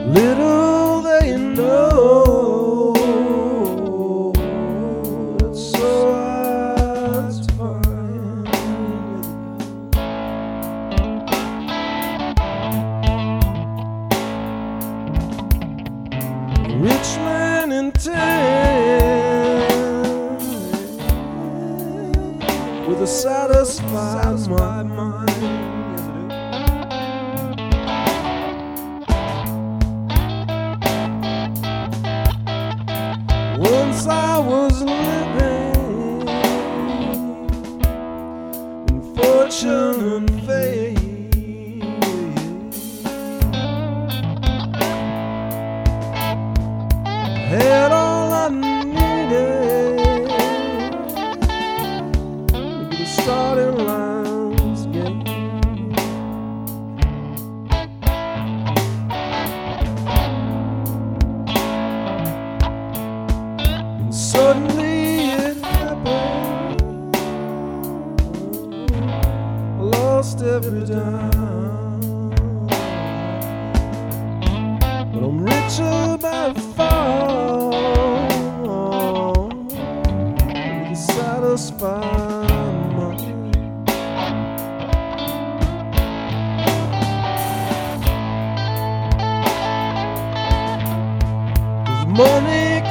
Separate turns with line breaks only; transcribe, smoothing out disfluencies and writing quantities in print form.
Little they know it's so hard to find. A rich man in town with a satisfied mind. Once I was living in fortune and fame, had all I needed to get the starting lines again. And suddenly it happened. I lost every dime, but I'm richer by far with a satisfied mind. 'Cause money